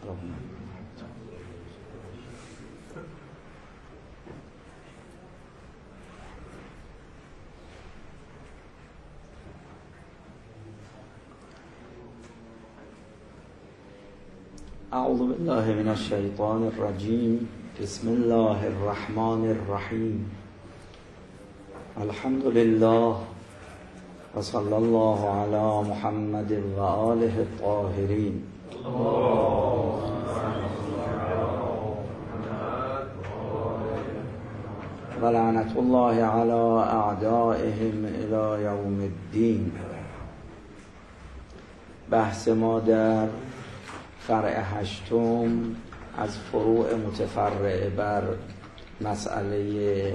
اعوذ بالله من الشیطان الرجیم. بسم الله الرحمن الرحیم. الحمد لله و صلی الله علی محمد و آله الطاهرین. و لعنت الله علی اعدائهم الی یوم الدین. بحث ما در فرع هشتم از فروع متفرع بر مسئله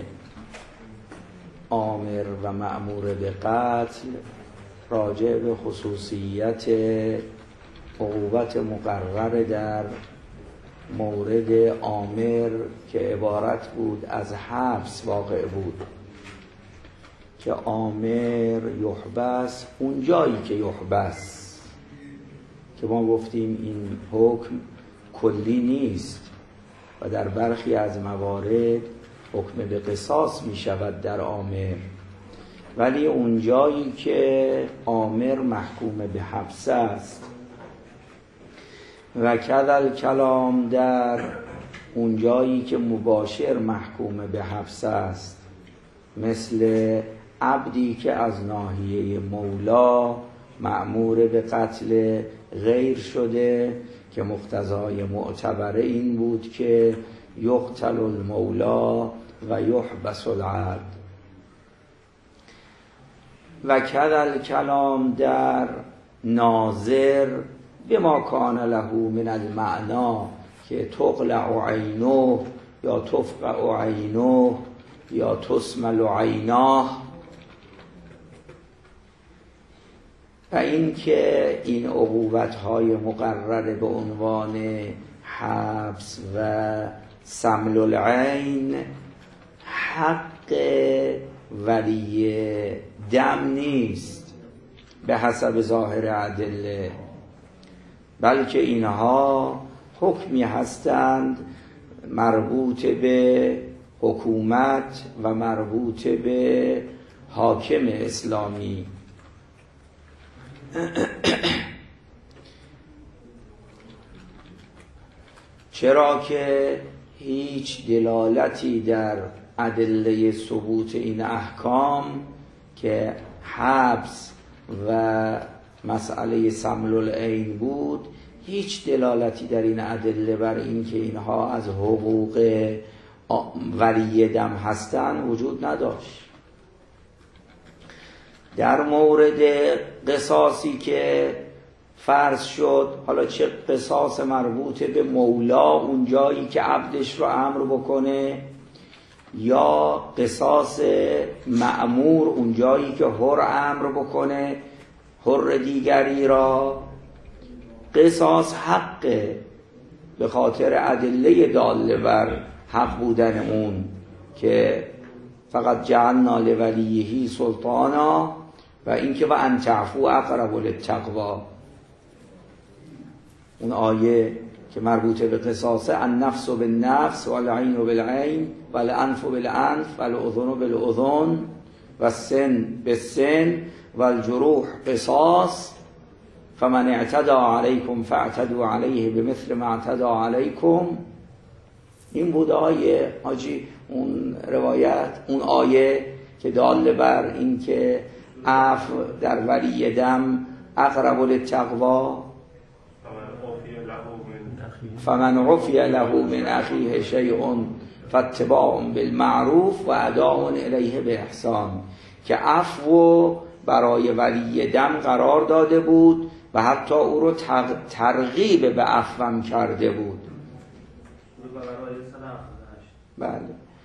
آمر و مأمور به قتل راجع به خصوصیت عقوبت مقرر در مورد آمر که عبارت بود از حبس واقع بود، که آمر یحبس اون جایی که یحبس، که ما گفتیم این حکم کلی نیست و در برخی از موارد حکم به قصاص می شود در آمر، ولی اون جایی که آمر محکوم به حبس است و کذل کلام در اون جایی که مباشر محکوم به حبس است، مثل عبدی که از ناحیه مولا مأمور به قتل غیر شده که مقتضای معتبره این بود که یقتل المولا و یحبس العبد. و کذل کلام در ناظر بما کان له من المعنا که تقلع عینه یا تفقع عینه یا تسمل عیناه، و این که این عقوبت‌های مقرره به عنوان حبس و سمل العین حق ولی دم نیست به حسب ظاهر ادله، بلکه اینها حکمی هستند مربوط به حکومت و مربوط به حاکم اسلامی. چرا که هیچ دلالتی در ادله ثبوت این احکام که حبس و مسئله سمل العین بود، هیچ دلالتی در این ادله بر این که اینها از حقوق ولی دم هستند وجود نداشت. در مورد قصاصی که فرض شد، حالا چه قصاص مربوط به مولا اون جایی که عبدش رو امر بکنه، یا قصاص مأمور اون جایی که حر امر بکنه حر دیگری را، قصاص حقه به خاطر ادله داله بر حق بودن اون که فقط جعلنا لولیه سلطانا و اینکه و ان تعفو اقرب للتقوی. اون آیه که مربوطه به قصاصه، النفس بالنفس والعین بالعین والانف بالانف والاذن بالاذن والسن بالسن والجروح قصاص فمن اعتدى علیکم فاعتدوا علیه بمثل ما اعتدى علیکم. این بود آیه حاجی، اون روایت، اون آیه که دال بر این که عفو در ولی دم اقرب للتقوی. فمن عفی له من اخیه شیء فاتباع بالمعروف و اداء الیه باحسان، که عفو برای ولی دم قرار داده بود و حتی او رو ترغیب به عفو کرده بود. بله.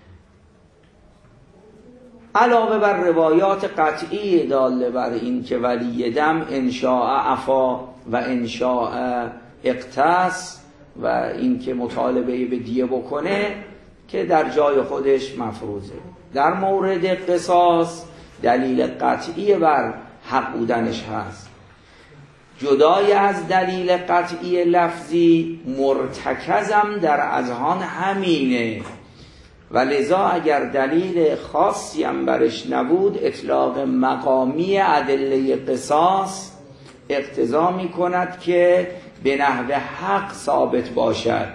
علاوه بر روایات قطعی داله بر این که ولی دم انشاء عفا و انشاء اقتص و این که مطالبه به دیه بکنه که در جای خودش مفروضه. در مورد قصاص دلیل قطعی بر حق بودنش هست، جدای از دلیل قطعی لفظی مرتکزم در اذهان همینه و لذا اگر دلیل خاصی هم برش نبود اطلاق مقامی ادله قصاص اقتضا می کند که به نحو حق ثابت باشد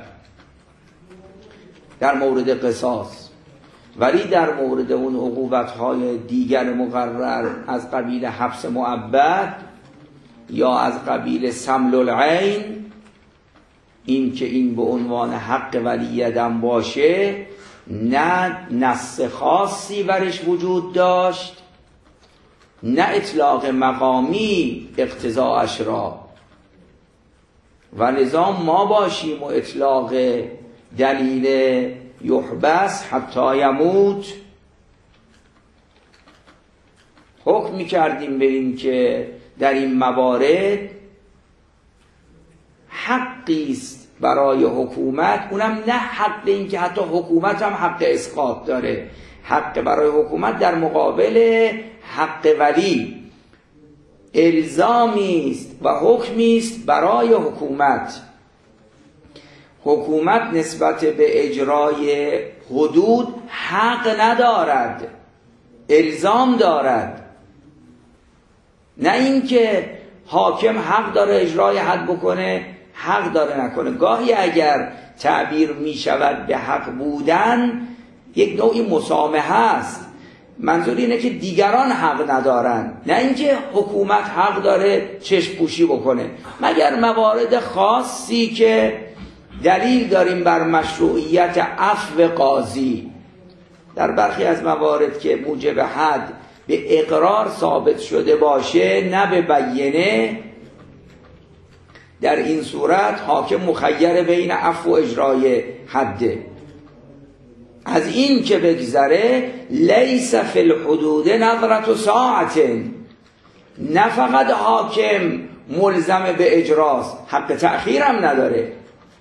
در مورد قصاص، ولی در مورد اون عقوبت‌های دیگر مقرر از قبیل حبس مؤبد یا از قبیل سمل العین، این که این به عنوان حق ولی دم باشه نه نص خاصی برش وجود داشت نه اطلاق مقامی اقتضاءش را، و لذا ما باشیم و اطلاق دلیل یحبس حتی یموت حکم می‌کردیم بریم که در این موارد حقی است برای حکومت، اونم نه حق این که حتی حکومت هم حق اسقاط داره، حق برای حکومت در مقابل حق ولی الزامی است و حکمی است برای حکومت. حکومت نسبت به اجرای حدود حق ندارد، الزام دارد، نه اینکه حاکم حق داره اجرای حد بکنه حق داره نکنه. گاهی اگر تعبیر می شود به حق بودن یک نوعی مسامحه است، منظور اینه که دیگران حق ندارن، نه اینکه حکومت حق داره چشم پوشی بکنه، مگر موارد خاصی که دلیل داریم بر مشروعیت عفو قاضی. در برخی از موارد که موجب حد به اقرار ثابت شده باشه نه به بینه، در این صورت حاکم مخیر بین عفو و اجرای حده. از این که بگذره لیس فی الحدود نظرة ساعت، نه فقط حاکم ملزم به اجراست، حق تأخیر هم نداره.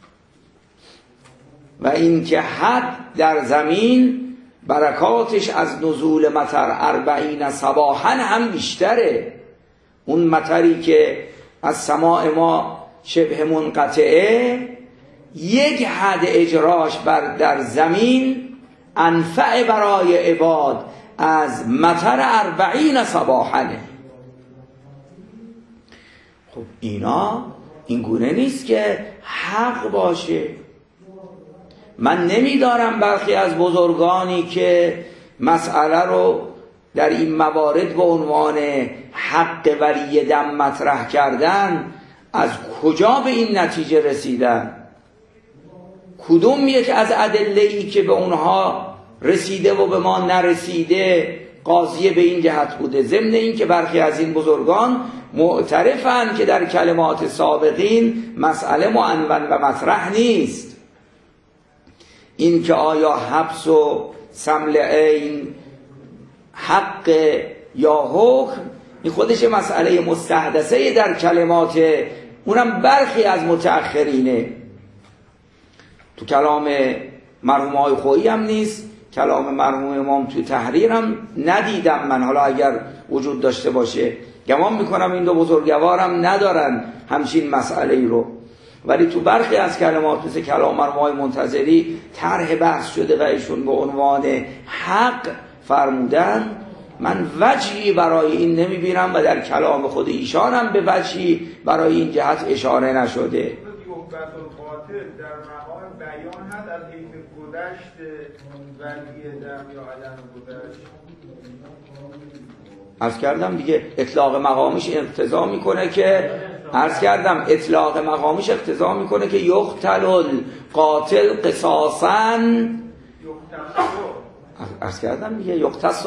و این که حد در زمین برکاتش از نزول مطر 40 صباحا هم بیشتره. اون مطری که از سماع ما شبه منقطعه، یک حد اجراش در زمین انفع برای عباد از مطر 40 صباحا. خب این گونه نیست که حق باشه. من نمیدارم برخی از بزرگانی که مسئله رو در این موارد به عنوان حق ولی دم مطرح کردن از کجا به این نتیجه رسیدن، کدوم یک از ادله‌ای که به اونها رسیده و به ما نرسیده قاضیه به این جهت بوده. ضمن این که برخی از این بزرگان معترفن که در کلمات سابقین مسئله معنون و مطرح نیست. این که آیا حبس و سمل عین حق یا حکم، این خودش مسئله مستحدثه در کلمات اونم برخی از متأخرینه. تو کلام مرحوم آقای خویی هم نیست، کلام مرحوم امام تو تحریر هم ندیدم من، حالا اگر وجود داشته باشه گمان میکنم این دو بزرگوارم ندارن همچین مسئله ای رو. ولی تو برخی از کلمات مثل کلام مرحوم آقای منتظری طرح بحث شده و ایشون به عنوان حق فرمودن. من وجهی برای این نمیبینم و در کلام خود ایشان هم به وجهی برای این جهت اشاره نشده. در مقام بیان هست از حیث گذشت ولی دم یا عدم گذشت. عرض کردم دیگه اطلاق مقامش اقتضا میکنه که اقتضا میکنه که یقتل القاتل قصاصا، عرض کردم دیگه یقتص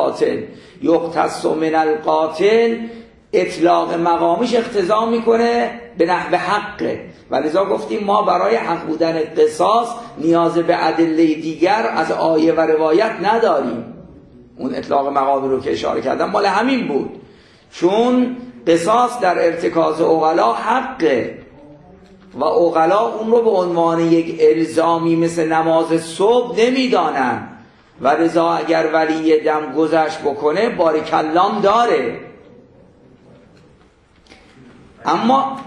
من القاتل اطلاق مقامش اقتضا میکنه به نحو حقه. ولذا گفتیم ما برای حق بودن قصاص نیاز به ادله دیگر از آیه و روایت نداریم. اون اطلاق مقامی رو که اشاره کردم مال همین بود، چون قصاص در ارتکاز عقلا حقه و عقلا اون رو به عنوان یک الزامی مثل نماز صبح نمیدانن و لذا اگر ولی دم گذشت بکنه بارک الله داره. اما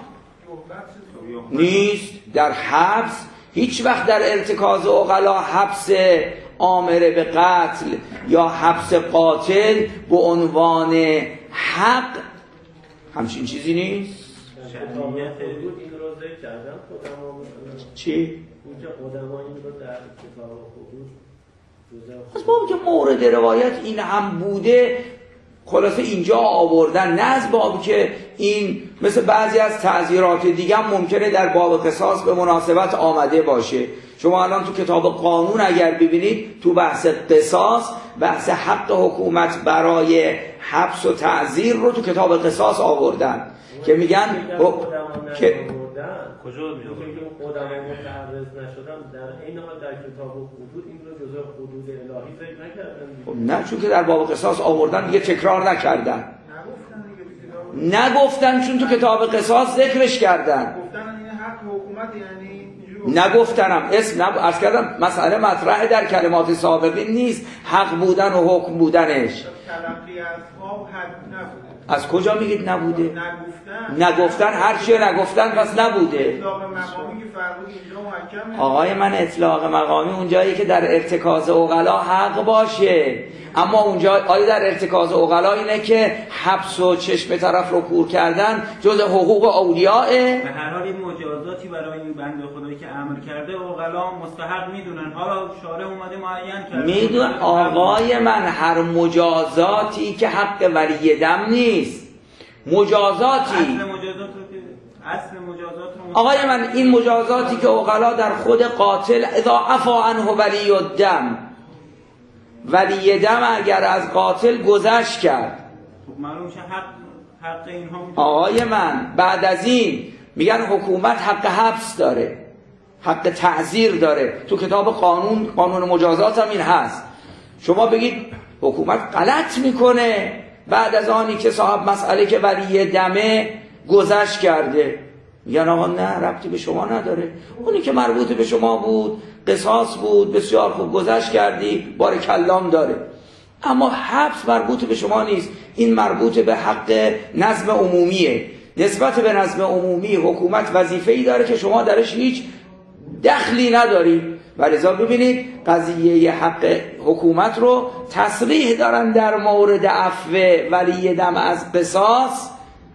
نیست در حبس. هیچ وقت در ارتکاز عقلا حبس آمر به قتل یا حبس قاتل به عنوان حق همچین چیزی نیست. شرعیت این رو ذکر کردم خودم. چی؟ اینجا قدما این رو در کتاب حدود از بابی که مورد روایت این هم بوده خلاصه اینجا آوردن، نه از بابی که این مثل بعضی از تعزیرات دیگه هم ممکنه در باب قصاص به مناسبت آمده باشه. شما الان تو کتاب قانون اگر ببینید تو بحث قصاص بحث حق حکومت برای حبس و تعزیر رو تو کتاب قصاص آوردن که میگن که کجا میگن خودم متعرض نشدم در این حال در کتاب حدود این رو جزء حدود الهی ذکر نکردن. نه چون که در باب قصاص آوردن دیگه تکرار نکردن. نگفتن چون تو کتاب قصاص ذکرش کردن. گفتن این حق حکومت یعنی نگفتنم اسم عرض کردم مسئله مطرح در کلمات سابقین نیست حق بودن و حکم بودنش. تلقی از خواب حق نبوده. از کجا میگید نبوده؟ نگفتن هر چیه نگفتن پس نبوده. اطلاق مقامی که فرمود اینجا محکمه. آقای من اطلاق مقامی اونجایی که در ارتکاز عقلا حق باشه، اما اونجا آیا در ارتکاز عقلا اینه که حبس و چشم طرف رو کور کردن جز حقوق اولیاءه؟ به هر حال این مجازاتی برای این بنده خدایی که امر کرده عقلا مستحق میدونن. حالا شارع اومده معین کرده میدون آقای من هر مجازاتی که حق ولی دم نیست، مجازاتی اصل مجازات رو آقای من این مجازاتی که عقلا در خود قاتل اذا عفا عنه ولی الدم، ولی دم اگر از قاتل گذشت کرد خب معلوم شه حق اینها آقای من بعد از این میگن حکومت حق حبس داره، حق تعزیر داره. تو کتاب قانون مجازات هم این هست. شما بگید حکومت غلط میکنه بعد از آنی که صاحب مسئله که ولی دمه گذشت کرده، میگن آقا نه ربطی به شما نداره، اونی که مربوط به شما بود قصاص بود بسیار خوب گذشت کردی بارک الله داره، اما حبس مربوط به شما نیست، این مربوط به حق نظم عمومیه. نسبت به نظم عمومی حکومت وظیفه‌ای داره که شما درش هیچ دخلی نداری. ولذا ببینید قضیه حق حکومت رو تصریح دارن در مورد عفو ولی دم از قصاص،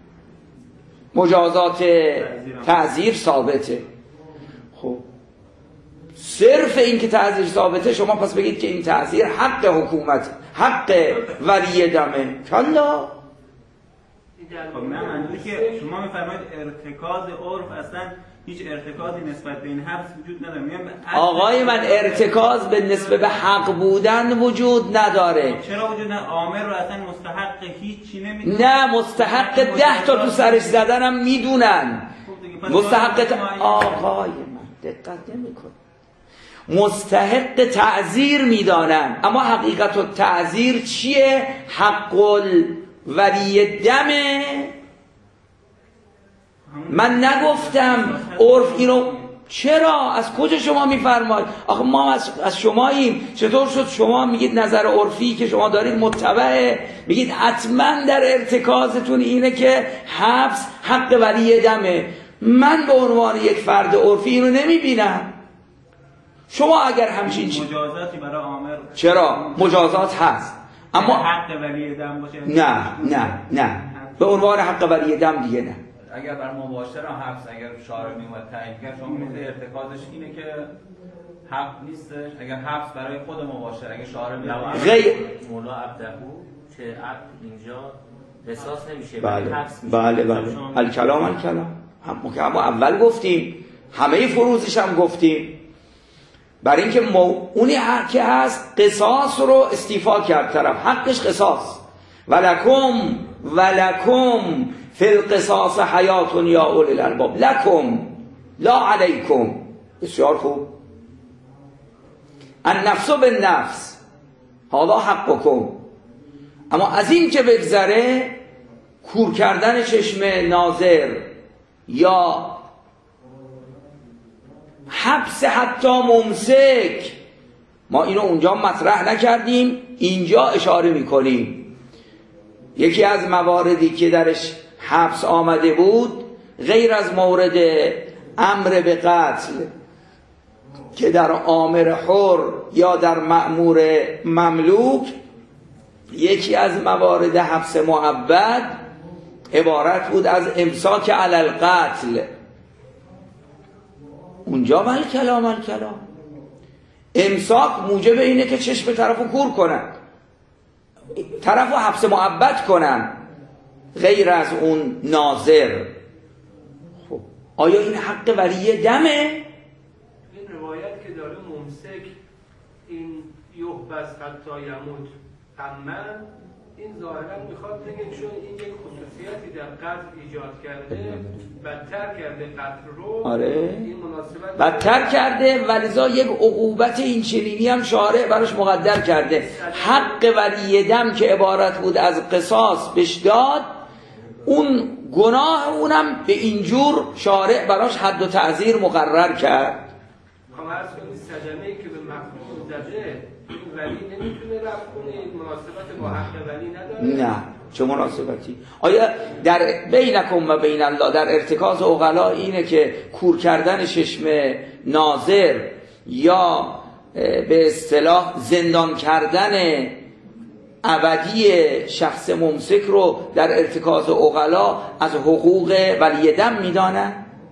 مجازات تعزیر ثابته. خب صرف این که تعزیر ثابته شما پس بگید که این تعزیر حق حکومت حق ولی دمه کلا. خب نه منظوری که شما میفرمایید ارتکاز عرف اصلا هیچ ارتکازی نسبت به این حبس وجود نداره. آقای من ارتکاز به نسبت به حق بودن وجود نداره. چرا وجود نداره؟ عامر رو اصلا مستحق هیچی نمیدونن. نه مستحق 10 تا تو سرش زدنم میدونن. مستحق آقای من دقت نمی‌کنه. مستحق تعزیر میدانن، اما حقیقت و تعزیر چیه؟ حق ولی دمه. من نگفتم عرف اینو. چرا؟ از کجا شما میفرمایید؟ آخه ما از شماییم. چطور شد شما میگید نظر عرفی که شما دارید متبعه؟ میگید حتما در ارتکازتون اینه که حبس حق ولی دمه. من به عنوان یک فرد عرفی اینو نمیبینم. شما اگر همچین مجازاتی برای عامر چرا؟ مجازات هست اما حق ولی دم باشه. نه به عنوان حق ولی دم دیگه نه. اگر بر مباشر هم حبس اگر شارع میومد تعیین کرد شما میگید ارتکازش اینه که حق نیستش. اگر حبس برای خود مباشر اگه شارع میومد غیر مولا عبدهو چه عبد اینجا قصاص نمیشه. بله الکلام هم اول گفتیم همه فروزش هم گفتیم برای اینکه اونی که هست قصاص رو استیفا کرد طرف، حقش قصاص. ولکم فی القصاص حیات یا اولی الالباب لکم لا علیکم. بسیار خوب. النفس بالنفس هذا حقکم. اما از این که بگذره کور کردن چشم ناظر یا حبس حتی ممسک، ما اینو اونجا مطرح نکردیم، اینجا اشاره میکنیم. یکی از مواردی که درش حبس آمده بود غیر از مورد امر به قتل که در آمر حر یا در مأمور مملوک، یکی از موارد حبس مؤبد عبارت بود از امساک علی القتل. اونجا الکلام امساک موجب اینه که چشم طرفو کور کنن، طرفو حبس مؤبد کنن غیر از اون ناظر. خب آیا این حق ولی دمه؟ این روایت که داره ممسک این یحبس حتی یموت عمن، این ظاهرا میخواد بگه چون این یک خصوصیتی در قتل ایجاد کرده، بدتر کرده قتل رو. آره این مناسبت بدتر کرده، ولذا یک عقوبت این چنینی هم شارع براش مقدر کرده. حق ولی دم که عبارت بود از قصاص بهش داد، اون گناه اونم به اینجور شارع براش حد و تعزیر مقرر کرد. خب عرض کنید صدمه‌ای که به مفعول زده این ولی نمیتونه رفع کنه، این مناسبت با حق ولی نداره؟ نه، چه مناسبتی؟ آیا در بینکم و بین الله در ارتکاز عقلا اینه که کور کردن چشم ناظر یا به اصطلاح زندان کردن ابدی شخص ممسک رو در ارتکاز عقلا از حقوق ولی دم میدانن؟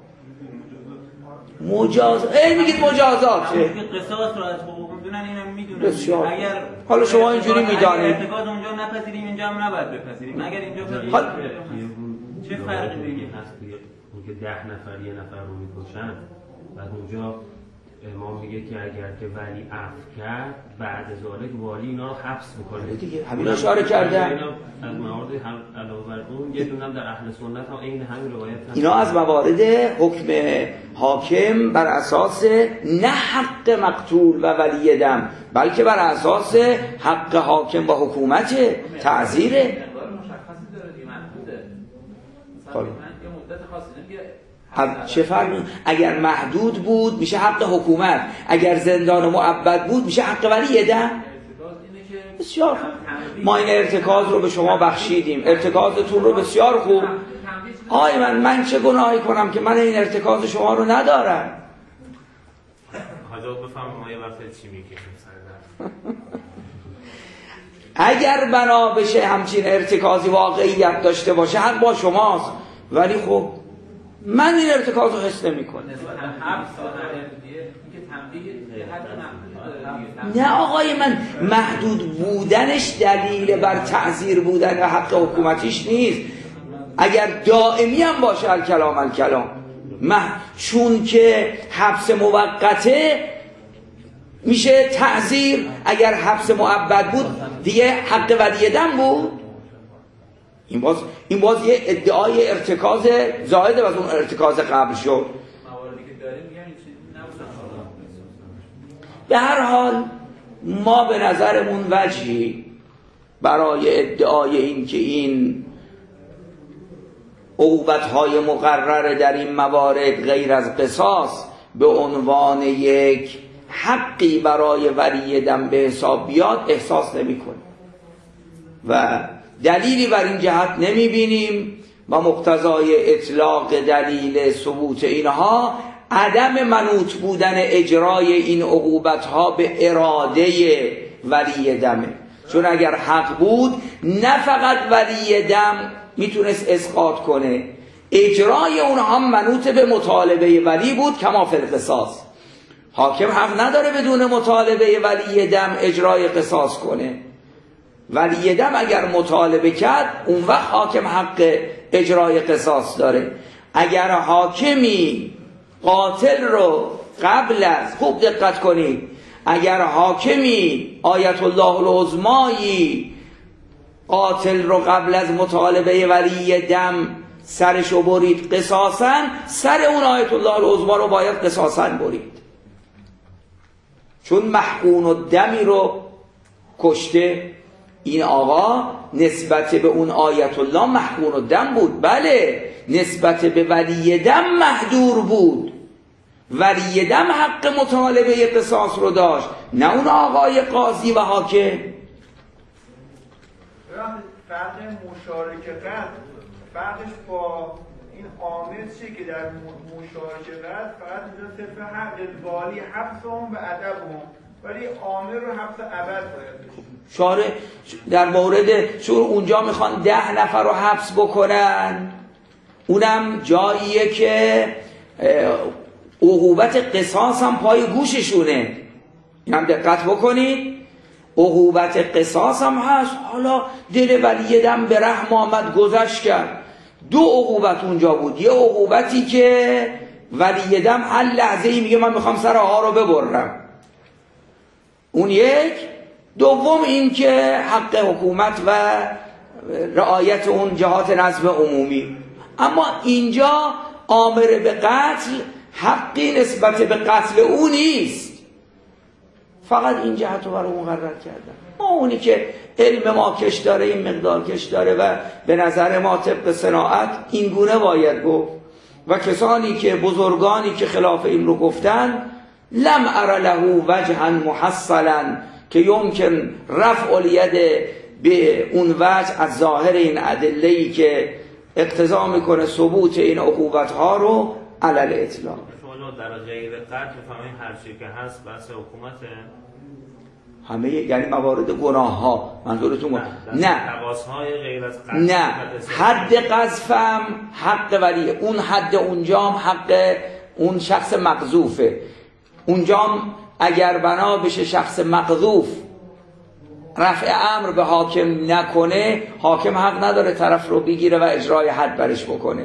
میگید مجازاته. قصاص رو از حقوق میدونن، اینم میدونن. بسیار. اگر حالا شما اینجوری میدانید ارتکاز اونجا نپذیریم اینجا هم نباید بپذیریم. اگر اینجا چه فرقی دیگه هست اون که 10 نفر یه نفر رو میکشن، بعد اونجا امام میگه که اگر که ولی عفو کرد بعد ذالک والی اینا رو حبس میکنه دیگه. همین اشاره کرده از موارد علاوه بر اون یه دونم در اهل سنت هم عین همین روایت هست. اینا از موارد حکم حاکم بر اساس نه حق مقتول و ولی دم، بلکه بر اساس حق حاکم و حکومت تعزیره. مشخصی داره دیگه، محدوده. مثلا من یه مدت خاصی نمیگه چه فرقی؟ اگر محدود بود میشه حق حکومت، اگر زندان مؤبد بود میشه حق ولی دم. بسیار ما این ارتکاز رو به شما بخشیدیم، ارتکازتون رو بسیار خوب. آی من چه گناهی کنم که من این ارتکاز شما رو ندارم؟ حاجات بفهم ما یه وقت چی میکشیم سر اگر بنا بشه همچین ارتکازی واقعیت داشته باشه حق با شماست، ولی خب من این ارتکاز رو حس نمی کنم. نه آقای من، محدود بودنش دلیل بر تعزیر بودن حق حکومتیش نیست. اگر دائمی هم باشه الکلام چون که حبس موقته میشه تعزیر. اگر حبس مؤبد بود دیگه حق ولی دم بود. این باز یه ادعای ارتکاز زائد از اون ارتکاز قبل شد. به هر حال ما به نظرمون وجهی برای ادعای این که این عقوبت‌های مقرره در این موارد غیر از قصاص به عنوان یک حقی برای ولی دم به حساب بیاد احساس نمی‌کنیم و دلیلی بر این جهت نمی‌بینیم و مقتضای اطلاق دلیل ثبوت اینها عدم منوط بودن اجرای این عقوبت‌ها به اراده ولی دمه. چون اگر حق بود نه فقط ولی دم میتونست اسقاط کنه، اجرای اونها منوط به مطالبه ولی بود کما فی القصاص. حاکم حق نداره بدون مطالبه ولی دم اجرای قصاص کنه. ولی دم اگر مطالبه کرد اون وقت حاکم حق اجرای قصاص داره. اگر حاکمی قاتل رو قبل از، خوب دقت کنید، اگر حاکمی آیت الله العظمایی قاتل رو قبل از مطالبه ولی دم سرشو برید قصاصاً، سر اون آیت الله العظما رو باید قصاصاً برید، چون محقون الدمی رو کشته. این آقا نسبت به اون آیت الله محقون الدم بود، بله نسبت به ولی دم محدور بود. ولی دم حق مطالبه قصاص رو داشت، نه اون آقای قاضی و حاکم. فرق مشارکت فرقش با این عامل چیه که در مشاجرت فقط اینجا صرف حق والی حبسهم و ادبهم، ولی عامل رو حبس ابد باید بشه. شارع در مورد چون اونجا میخوان 10 نفر رو حبس بکنن، اونم جاییه که عقوبت قصاص هم پای گوششونه. این هم دقت بکنید، عقوبت قصاص هم هست. حالا دل ولی دم به رحم آمد گذشت کرد. 2 عقوبت اونجا بود. یه عقوبتی که ولی دم هر لحظه ای میگه من میخوام سر آقا رو ببرم، اون یک. دوم این که حق حکومت و رعایت اون جهات نظم عمومی. اما اینجا آمر به قتل حقی نسبت به قتل او نیست، فقط این جهت رو برای مقرر کردن. ما اونی که علم ما کش داره، این مقدار کش داره و به نظر ما طبق صناعت این گونه باید گفت. و کسانی که بزرگانی که خلاف این رو گفتن، لم ار له وجها محصلا که یمکن رفع الید به اون وجه از ظاهر این ادله‌ای که اقتضا میکنه ثبوت این عقوبت ها رو علل اطلاق. شما در غیر قتل بفهمید هر چی که هست بحث حکومته، همه یعنی موارد گناه ها منظورتون؟ نه تقاصهای غیر از قتل، نه حد قذفم حق ولی اون حد اونجام حق اون شخص مقذوفه. اونجام اگر بنا بشه شخص مقذوف رفع امر به حاکم نکنه، حاکم حق نداره طرف رو بگیره و اجرای حد برش بکنه.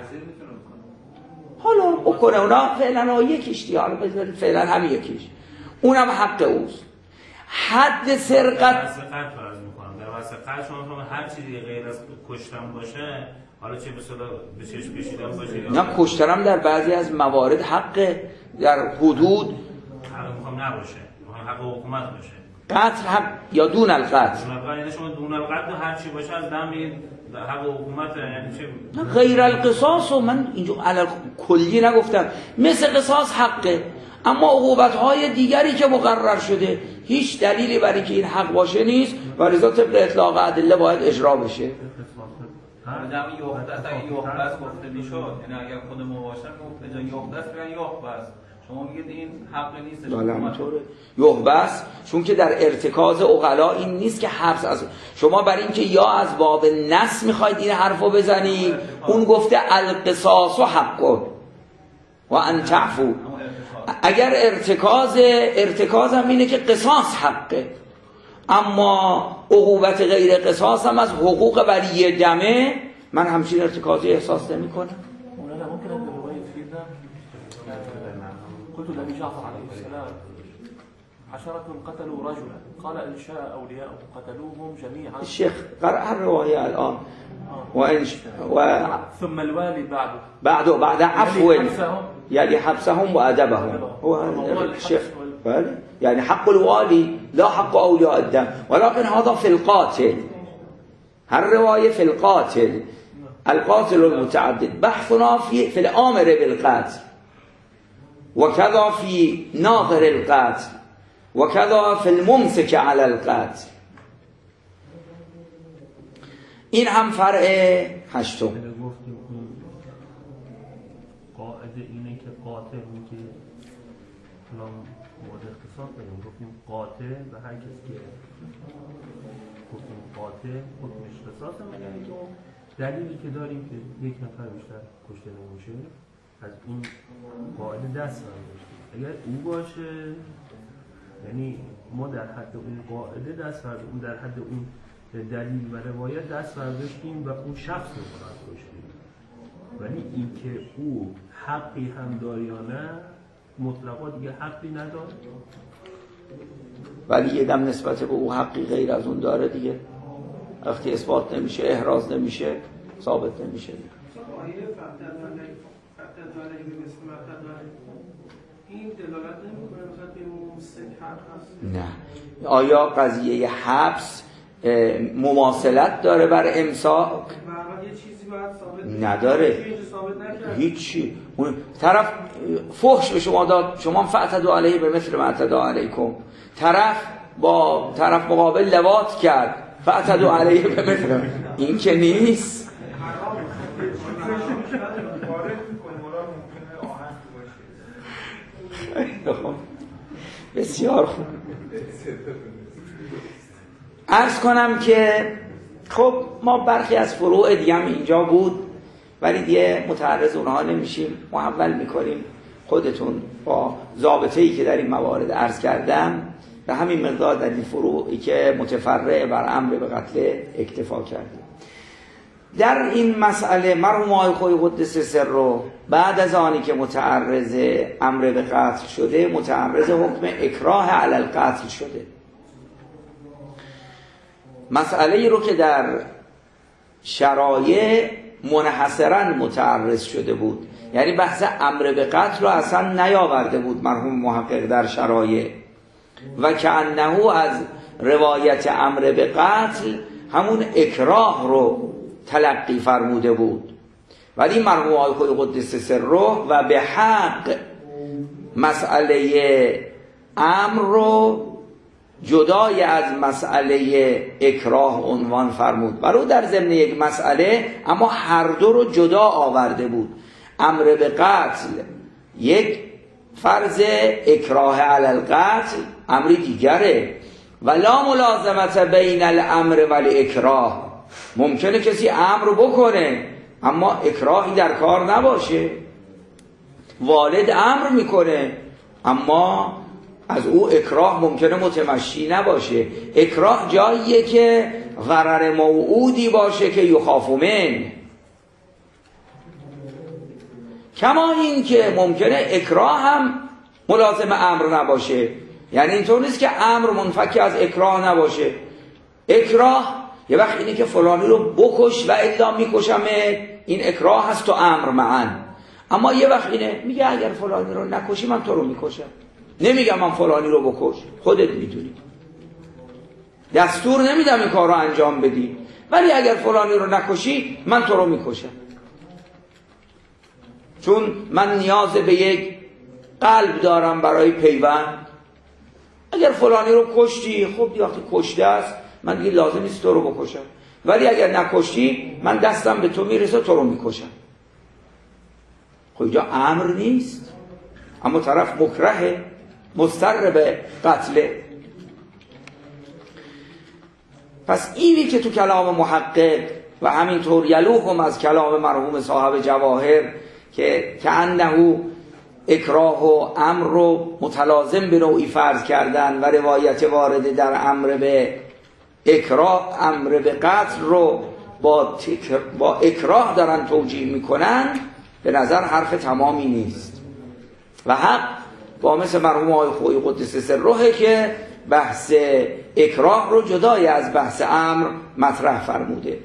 حالا بکنه اونا فعلا یکیش دیگه، حالا بذارید فعلا هم یکیش، اونم حق اوست. حد سرقت فرض میکنم در واسه قتل شما هر چیزی غیر از کشتن باشه، حالا چه به چشم کشیدن باشه، نه کشتن در بعضی از موارد حق در حدود حق میخوام نباشه، حق حکومت باشه. قتل حق یا دون القتل، یعنی شما دون القتل هر چی باشه از دم حق حکومت، یعنی چه غیر القصاص. و من اینجا علل کلی نگفتم، مثل قصاص حقه، اما عقوبت‌های دیگری که مقرر شده هیچ دلیلی برای که این حق باشه نیست و لذا طبق اطلاق ادله باید اجرا بشه. جمع یحدث اگه یحدث گفته میشد، یعنی اگر خود مباشر گفت جای یحدث بگن یحبس، شما میگید این حق نیست. بله همینطوره یحبس، چون که در ارتکاز عقلا این نیست که حبس از شما برای اینکه یا از باب نص میخواید این حرفو بزنید، اون گفته القصاص و حق و ان تعفو. اگر ارتکاز هم اینه که قصاص حقه، اما عقوبت غیر قصاص هم از حقوق ولی دمه، من همچین ارتکازی احساس نمی کنم. مولانا ممكن الرواية تفيدنا؟ قلت لأبي جعفر عليه السلام 10 قتلوا رجلا قال إن شاء أولياءه قتلوهم جميعا. الشيخ قرأ الرواية الآن ثم الوالي بعد عفو يعني حبسهم وأدبهم. هو الشيخ يعني حق الوالي لا حق أولياء الدم، ولكن هذا في القاتل. الرواية في القاتل المتعدد. بحثنا في الآمر بالقتل، وكذا في ناظر القتل، وكذا في الممسك على القتل. این هم فرع 8. قاعده اینه که قاتل که الان مورد اختصاص داریم، گفتیم قاتل و هر کسی که گفتیم قاتل حکمش قصاص، مگر اینکه دلیلی که داریم که یک نفر بیشتر کشته نمیشه از این قاعده دست برداشتیم. اگر او باشه یعنی ما در حد اون قاعده دست برداشتیم، اون در حد اون دلیل و روایت دست برداشتیم و اون شخص رو مراد داشتیم. ولی اینکه او حقی هم داره یا نه، مطلقا دیگه حقی نداره، ولی یه دم نسبت به او حقی غیر از اون داره دیگه. وقتی اثبات نمیشه، احراز نمیشه، ثابت نمیشه. این دلالت نمی‌کنه مثلا به ممسک حق هست؟ نه. آیا قضیه حبس مماثلت داره بر امساک؟ یه چیزی باید ثابت نداره. هیچی. اون طرف فحش به شما داد، شما فاعتدوا علیه به مثل ما اعتدوا علیکم. طرف با طرف مقابل لواط کرد، فاعتدوا علیه به مثل. این که نیست. وارد میکنیم مولا ممکنه آهنگ باشه. بسیار خوب. عرض کنم که خب ما برخی از فروع دیگه هم اینجا بود ولی دیگه متعرض اونها نمیشیم، محول میکنیم. خودتون با ضابطه‌ای که در این موارد عرض کردم به همین مقدار در این فروعی که متفرع بر امر به قتل اکتفا کردیم. در این مسئله مرحوم آقای خویی قدس سره بعد از آنی که متعرض امر به قتل شده متعرض حکم اکراه علی القتل شده. مسئله ای رو که در شرایع منحصراً متعرض شده بود، یعنی بحث امر به قتل رو اصلا نیاورده بود مرحوم محقق در شرایع، و که انه از روایت امر به قتل همون اکراه رو تلقی فرموده بود. ولی مرحوم آقای خویی قدس سره و به حق مسئله امر رو جدای از مسئله اکراه عنوان فرمود، ولو در ضمن یک مسئله، اما هر دو رو جدا آورده بود. امر به قتل یک فرض، اکراه علی القتل امری دیگره. ولا ملازمت بین الامر و الاکراه، ممکنه کسی امر بکنه اما اکراهی در کار نباشه. والد امر میکنه اما از او اکراه ممکنه متمشی نباشه. اکراه جاییه که غرر موعودی باشه که یخاف منه. کما این که ممکنه اکراه هم ملازم امر نباشه، یعنی اینطور نیست که امر منفک از اکراه نباشه. اکراه یه وقت اینه که فلانی رو بکش و الا میکشمه، این اکراه هست تو امر معا. اما یه وقت اینه میگه اگر فلانی رو نکشی من تو رو میکشم، نمیگم من فلانی رو بکش، خودت میدونی، دستور نمیدم این کار رو انجام بدی، ولی اگر فلانی رو نکشی من تو رو میکشم، چون من نیاز به یک قلب دارم برای پیوند. اگر فلانی رو کشتی، خب وقتی کشته است من دیگه لازم نیست تو رو بکشم، ولی اگر نکشتی من دستم به تو میرسه تو رو میکشم. خب اینجا امر نیست، اما طرف مکره، مضطر به قتله. پس اینی که تو کلام محقق و همینطور یلوهم از کلام مرحوم صاحب جواهر که انه اکراه و امر رو متلازم به نوعی فرض کردن و روایت وارده در امر به اکراه، امر به قتل رو با اکراه دارن توجیه میکنن، به نظر حرف تمامی نیست. و حق با مثل مرحوم آقای خویی قدس سره که بحث اکراه رو جدای از بحث امر مطرح فرموده.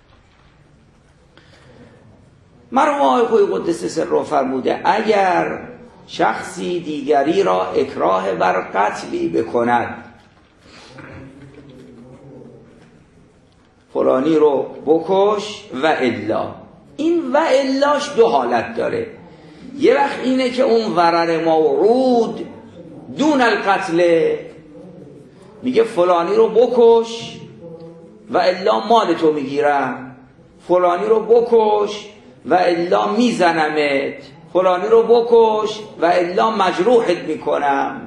مرحوم آقای خویی قدس سره فرموده اگر شخصی دیگری را اکراه بر قتلی بکند، فلانی رو بکش و الا، این و الاش دو حالت داره. یه وقت اینه که اون ضرر موعود دون القتل، میگه فلانی رو بکش و الا مال تو میگیرم، فلانی رو بکش و الا میزنمت، فلانی رو بکش و الا مجروحت میکنم.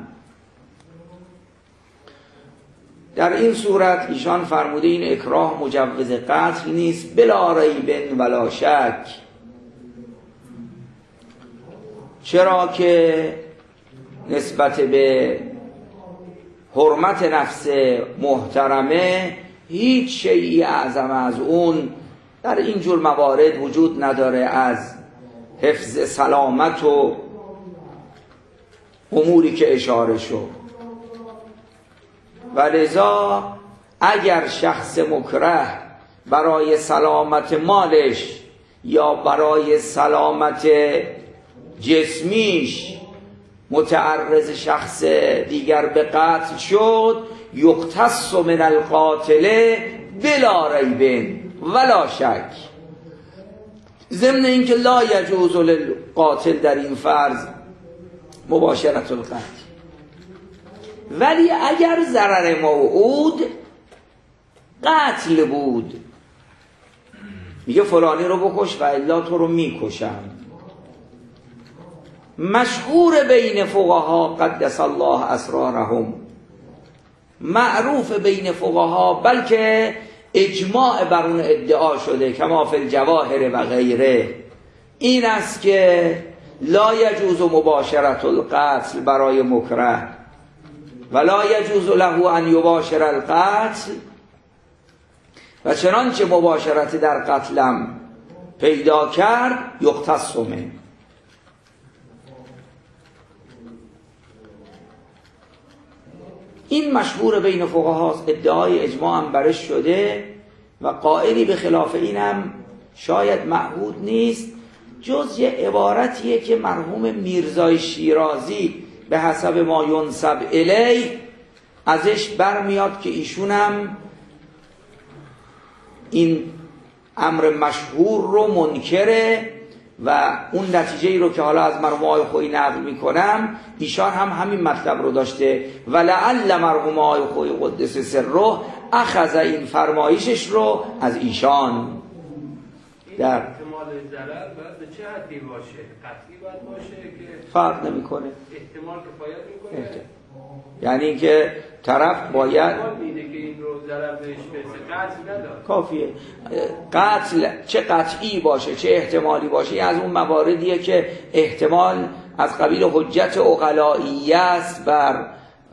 در این صورت ایشان فرموده این اکراه مجوز قتل نیست بلا ریب ولا شک. چرا که نسبت به حرمت نفس محترمه هیچ شیئی اعظم از اون در این جور موارد وجود نداره از حفظ سلامت و اموری که اشاره شد. و لذا اگر شخص مکره برای سلامت مالش یا برای سلامت جسمیش متعرض شخص دیگر به قتل شد، یقتص من القاتل بلا ریب ولا شک، ضمن اینکه لا یجوز للقاتل در این فرض مباشرت القتل. ولی اگر ضرر موعود قتل بود، میگه فلانی رو بکش و الا تو رو میکشم. مشهور بین فقها قدس الله اسرارهم، معروف بین فقها، بلکه اجماع بر اون ادعا شده کما فی الجواهر و غیره، این است که لا یجوز مباشرت القتل برای مکره ولا یجوز له ان یباشر القتل، و چنانچه مباشرت در قتلم پیدا کرد یقتص منه. این مشهور بین فقهاست، ادعای اجماع هم برش شده و قائلی به خلاف اینم شاید معبود نیست، جز یه عبارتیه که مرحوم میرزای شیرازی به حسب ما ینسب الی ازش برمیاد که ایشونم این امر مشهور رو منکره و اون نتیجه‌ای رو که حالا از مرحوم آقای خویی نقل میکنم ایشان هم همین مطلب رو داشته و لعل مرحوم آقای خویی قدس سره اخذ این فرمایشش رو از ایشان. در احتمال ضرر باید به چه حدی باشه؟ قطعی باید باشه که فرق نمیکنه، احتمال کفایت میکنه، یعنی اینکه طرف باید احتمال میده که این رو ضرر بهش برسه، قطعی نداره. کافیه. قتل چه قطعی باشه چه احتمالی باشه از اون مواردیه که احتمال از قبیل حجت عقلائیه است بر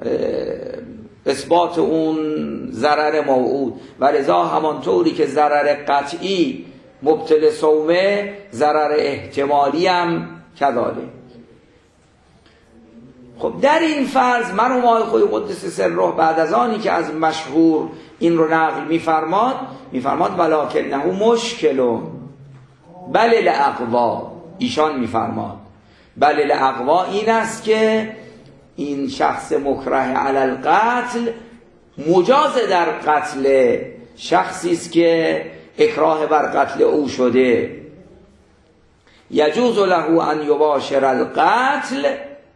اثبات اون ضرر موعود، و لذا همانطوری که ضرر قطعی مبطل صومه، ضرر احتمالی هم کذالک. خب در این فرض مرحوم آقای خویی قدس سره بعد از آنی که از مشهور این رو نقل میفرماد ولکنه مشکل بل الاقوا، ایشان میفرماد بل الاقوا این است که این شخص مکره علی القتل مجاز در قتل شخصی است که اکراه بر قتل او شده، یجوز له ان یباشر القتل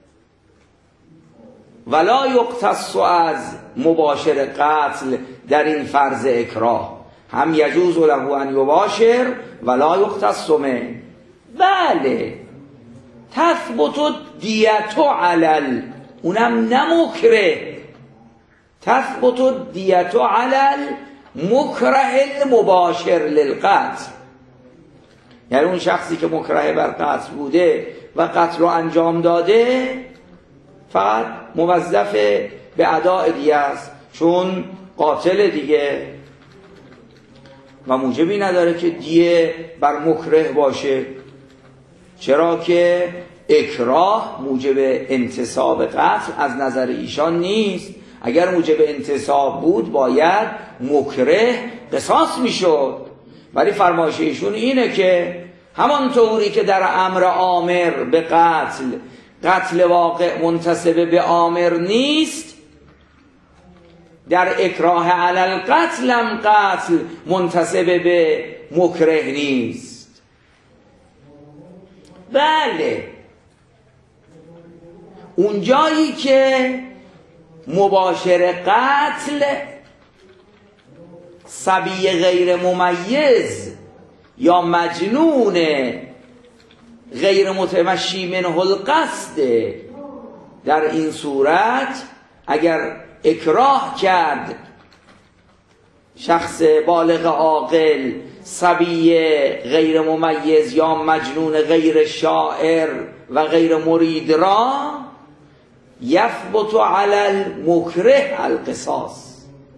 ولا یقتص از مباشر قتل. در این فرض اکراه هم یجوز له ان یباشر ولا یقتص منه. بله تثبت دیت علل، اونم نمکره، تثبت دیت علل مکره المباشر للقتل، یعنی اون شخصی که مکره بر قتل بوده و قتل رو انجام داده فقط موظف به اداء دیه است، چون قاتل دیگه و موجبی نداره که دیه بر مکره باشه، چرا که اکراه موجب انتصاب قتل از نظر ایشان نیست. اگر موجب انتصاب بود باید مکره قصاص میشد، ولی فرمایش ایشون اینه که همانطوری که در امر آمر به قتل واقع منتسب به آمر نیست، در اکراه علی القتل هم قتل منتسب به مکره نیست. بله اون جایی که مباشر قتل صبی غیر ممیز یا مجنون غیر متمشی منه القصد، در این صورت اگر اکراه کرد شخص بالغ عاقل صبی غیر ممیز یا مجنون غیر شاعر و غیر مرید را، یثبت علی المکره القصاص.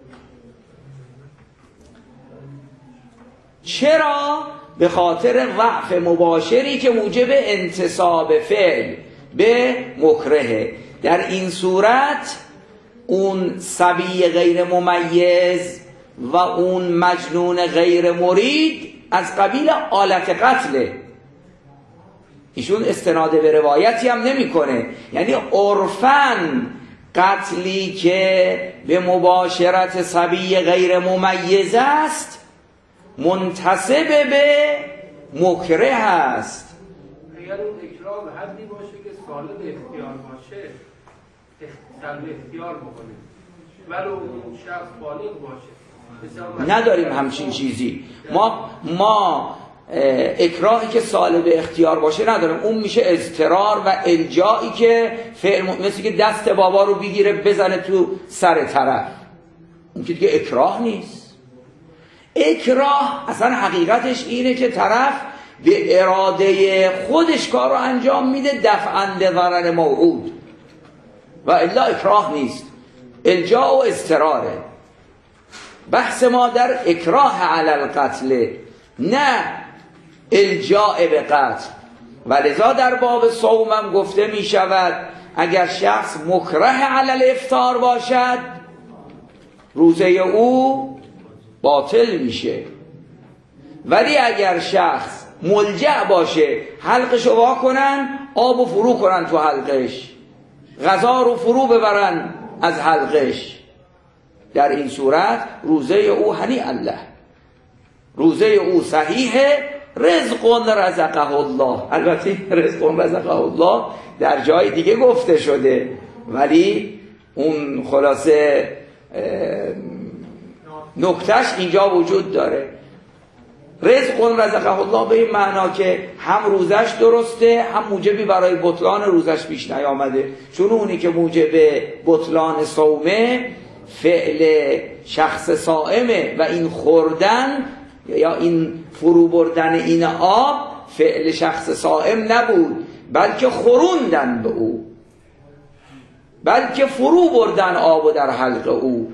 چرا؟ به خاطر ضعف مباشری که موجب انتصاب فعل به مکره. در این صورت اون صبی غیر ممیز و اون مجنون غیر مرید از قبیل آلت قتله، ایشون استناد به روایتی هم نمیکنه، یعنی عرفاً قتلی که به مباشرت صبی غیر ممیز است منتسب به مکره است. اگر اون اکراه به حدی باشه که سالب اختیار باشه، سلب اختیار بکنه، ولو اون شخص بالغ باشه، نداریم همچین چیزی. ما اکراهی که سالب اختیار باشه نداریم. اون میشه اضطرار و الجایی که فعل مثل که دست بابا رو بگیره بزنه تو سر طرف، اون که دیگه اکراه نیست. اکراه اصلا حقیقتش اینه که طرف به اراده خودش کار رو انجام میده دفعاً لضرر موعود، و الا اکراه نیست، الجا و اضطراره. بحث ما در اکراه علی القتل، نه الجاء به قتل. و لذا در باب صوم هم گفته می شود اگر شخص مکره علی الافطار باشد روزه او باطل میشه، ولی اگر شخص ملجأ باشه حلقش رو وا کنن، آب رو فرو کنن تو حلقش، غذا رو فرو ببرن از حلقش، در این صورت روزه او هنیئا له، روزه او صحیحه. رزق رزقه الله، البته رزق رزقه الله در جای دیگه گفته شده، ولی اون خلاصه نکتهش اینجا وجود داره. رزق رزقه الله به این معنا که هم روزش درسته، هم موجبی برای بطلان روزش پیش نیامده، چون اونی که موجب بطلان صومه فعل شخص صائمه و این خوردن یا این فرو بردن این آب فعل شخص صائم نبود، بلکه خوروندن به او، بلکه فرو بردن آب در حلق او.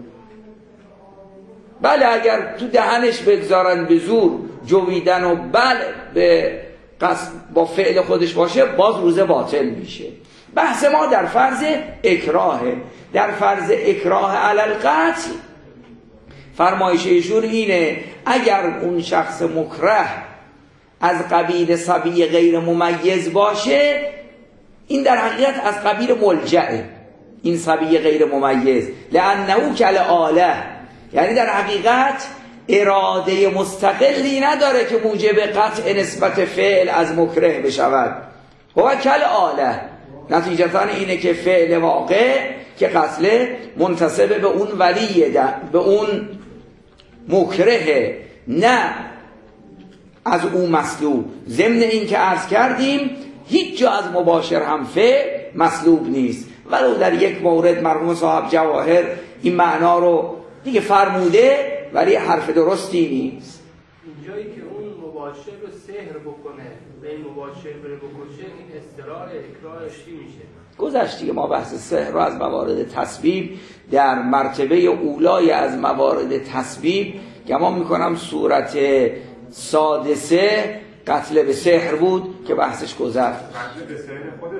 بله اگر تو دهنش بگذارن به زور جویدن و بله به قصد با فعل خودش باشه، باز روزه باطل میشه. بحث ما در فرض اکراهه. در فرض اکراه علی القتل فرمایش ایشون اینه اگر اون شخص مکره از قبیل صبی غیر ممیز باشه، این در حقیقت از قبیل ملجأه، این صبی غیر ممیز، لأنه کالآله، یعنی در حقیقت اراده مستقلی نداره که موجب قطع نسبت فعل از مکره بشود. هو کالآله، نتیجتاً اینه که فعل واقع که قتل منتسب به اون ولیه، به اون مکره، نه از اون مسلوب. ضمن این که عرض کردیم هیچ جا از مباشر هم فعل مسلوب نیست، ولو در یک مورد مرحوم صاحب جواهر این معنا رو دیگه فرموده، ولی حرف درستی نیست. اینجایی که اون مباشر رو سحر بکنه و این مباشر بره بکشه، این استرار اکراهش چی میشه؟ گذشت دیگه، ما بحث سحر رو از موارد تسبیب در مرتبه اولای از موارد تسبیب گمان میکنم صورت سادسه قتل به سحر بود که بحثش گذشت. قتل به سحر خود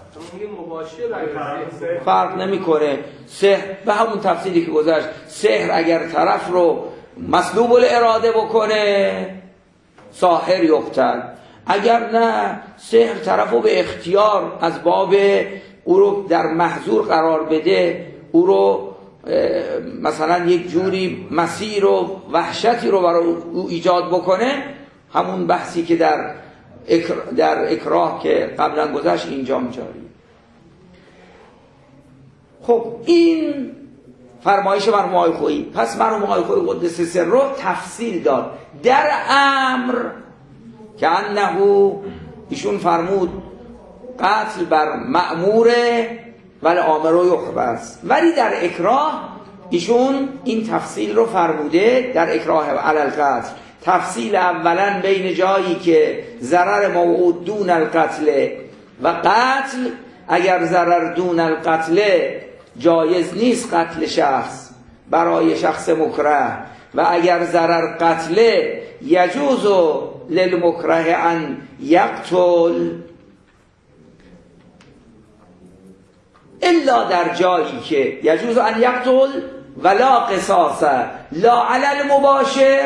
طرف فرق نمیکنه. سحر به همون تفصیلی که گذشت، سحر اگر طرف رو مسلوب الاراده بکنه ساحر یقتل، اگر نه سحر طرف رو به اختیار از باب او رو در محظور قرار بده، او رو مثلا یک جوری مسیر و وحشتی رو برای او ایجاد بکنه، همون بحثی که در اکراه که قبلا گذشت اینجا جاری. خب این فرمایش مرحوم آقای خویی. پس مرحوم آقای خویی قدس سر رو تفصیل داد در امر که انه ایشون فرمود قتل بر مأموره ولی آمر یحبس، ولی در اکراه ایشون این تفصیل رو فرموده در اکراه علی القتل. تفصیل اولا بین جایی که ضرر موعود دون القتل و قتل، اگر ضرر دون القتل جایز نیست قتل شخص برای شخص مکره، و اگر ضرر قتل یجوز للمکره ان یقتل، الا در جایی که یجوز ان یقتل ولا قصاص لا علی المباشر،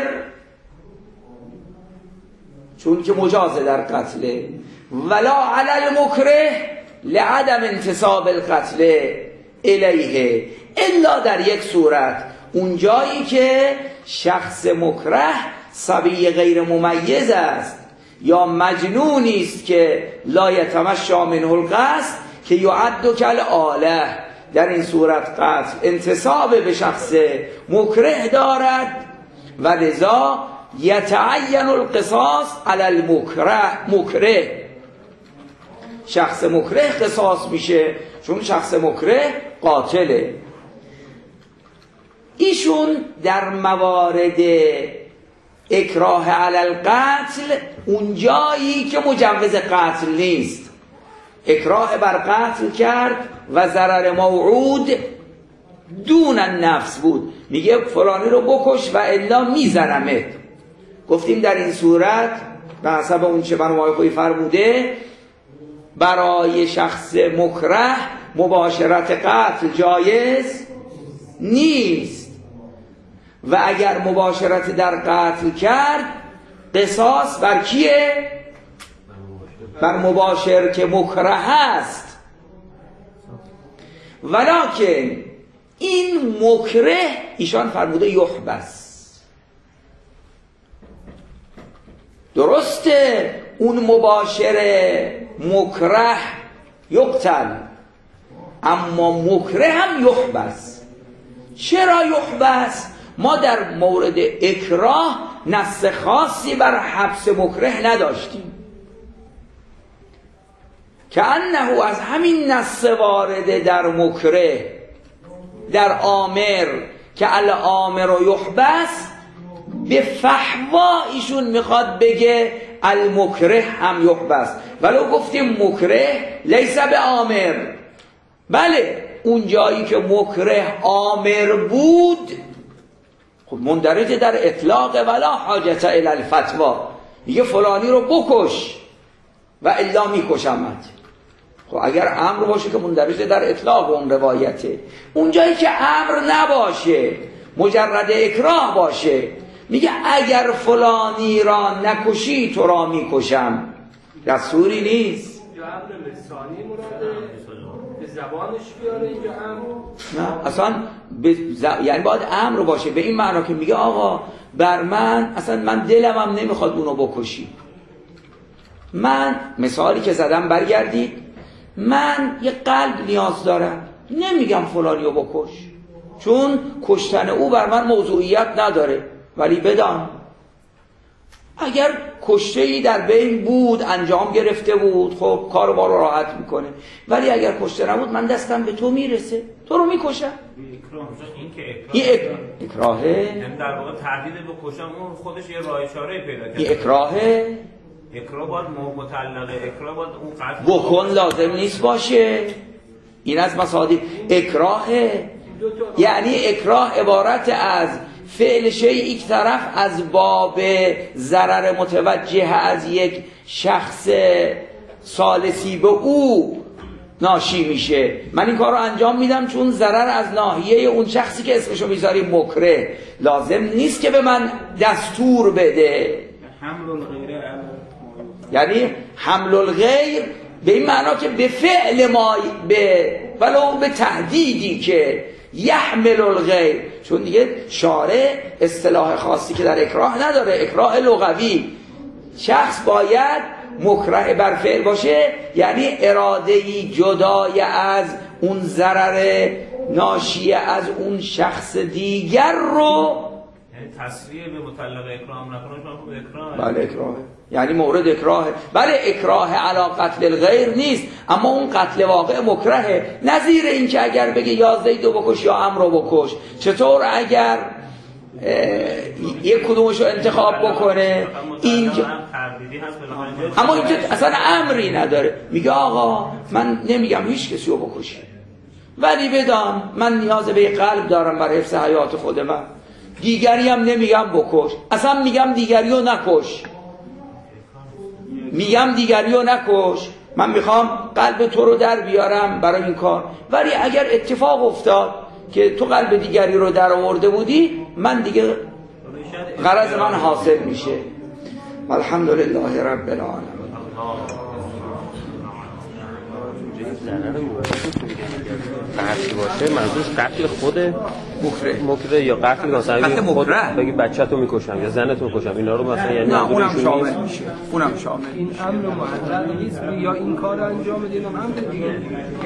چون که مجازه در قتل، ولا علی المکره لعدم انتساب القتل الیه، الا در یک صورت، اون جایی که شخص مکره صبی غیر ممیز است یا مجنونی است که لا یتمشی منه القصد که یعد کالآله، در این صورت قتل انتساب به شخص مکره دارد و لذا یتعین القصاص علی المکره، شخص مکره قصاص میشه چون شخص مکره قاتله. ایشون در موارد اکراه علی القتل اونجایی که مجوز قتل نیست، اکراه بر قتل کرد و ضرر موعود دون النفس بود، میگه فلانی رو بکش و الا میزنمت. گفتیم در این صورت به حسب اون چه بنوای خوی فرموده برای شخص مکره مباشرت قتل جایز نیست و اگر مباشرت در قتل کرد قصاص بر کیه؟ بر مباشر که مکره است. ولکن این مکره ایشان فرموده یحبس. درسته اون مباشر مکره یقتل، اما مکره هم یحبس. چرا یحبس؟ ما در مورد اکراه نص خاصی بر حبس مکره نداشتیم که انه از همین نص وارده در مکره در آمر که الامر و یحبس به فحوا ایشون میخواد بگه المکره هم یحبس، ولو گفتیم مکره لیس به آمر. بله اون جایی که مکره آمر بود خب مندرج در اطلاق ولا حاجت الی الفتوا، میگه فلانی رو بکش و الا میکشمت. خب اگر امر باشه که مندرج در اطلاق اون روایته. اون جایی که امر نباشه مجرد اکراه باشه میگه اگر فلانی را نکشی تو را میکشم، دستوری نیست. یا امر لسانی مراده به زبانش بیاره اینجا امر؟ نه اصلا یعنی باید امر باشه به این معنا که میگه آقا بر من اصلا من دلم هم نمیخواد اونو بکشی. من مثالی که زدم برگردید، من یه قلب نیاز دارم، نمیگم فلانیو بکش چون کشتن او بر من موضوعیت نداره، ولی بدان اگر کشته‌ای در بین بود انجام گرفته بود خب کار ما رو راحت میکنه، ولی اگر کشته نبود من دستم به تو میرسه تو رو میکشم. این که اکراهه یعنی در واقع تهدید به کشتن اون خودش یه راه چاره پیدا کرده. این اکراهه، اکراه باید مطلقه، اکراه باید اون قتل بکن لازم نیست باشه. این از مصادیق اکراهه، یعنی اکراه عبارت از فعل شیئی یک طرف از باب ضرر متوجه از یک شخص ثالثی به او ناشی میشه. من این کار رو انجام میدم چون ضرر از ناحیه اون شخصی که اسمشو میذاریم مکره، لازم نیست که به من دستور بده. حمل الغیره یعنی حمل الغیر به این معنا که به فعل ما ولو به تهدیدی که یحمل الغیر، چون دیگه شارع اصطلاح خاصی که در اکراه نداره، اکراه لغوی. شخص باید مکره بر فعل باشه یعنی اراده‌ای جدای از اون ضرر ناشی از اون شخص دیگر رو، یعنی تصریح به مطلق اکراه نکنه. اکراه بله اکراه یعنی مورد اکراهه. بله اکراه علی قتل الغیر نیست، اما اون قتل واقع مکرهه. نظیر این که اگر بگه یا زیدو بکش یا عمرو بکش، چطور اگر یک کدومشو انتخاب بکنه اینجا، اما اینجا اصلا امری نداره، میگه آقا من نمیگم هیچ کسی رو بکشی ولی بدان من نیاز به یک قلب دارم برای حفظ حیات خود من، دیگری هم نمیگم بکش، اصلا میگم دیگری رو نکش، میگم دیگری رو نکش، من میخوام قلب تو رو در بیارم برای این کار، ولی اگر اتفاق افتاد که تو قلب دیگری رو در آورده بودی من دیگه غرض من حاصل میشه. الحمدلله رب العالمین. قتل باشه منظورش قتل خود مکره یا قتل مثلا خود بگی بچه‌تو میکشم یا زنتو میکشم، اینا رو مثلا یعنی نه اونم شامل میشه، اونم شامل. این امر معلق نیست یا این کار انجام بدین امر دیگه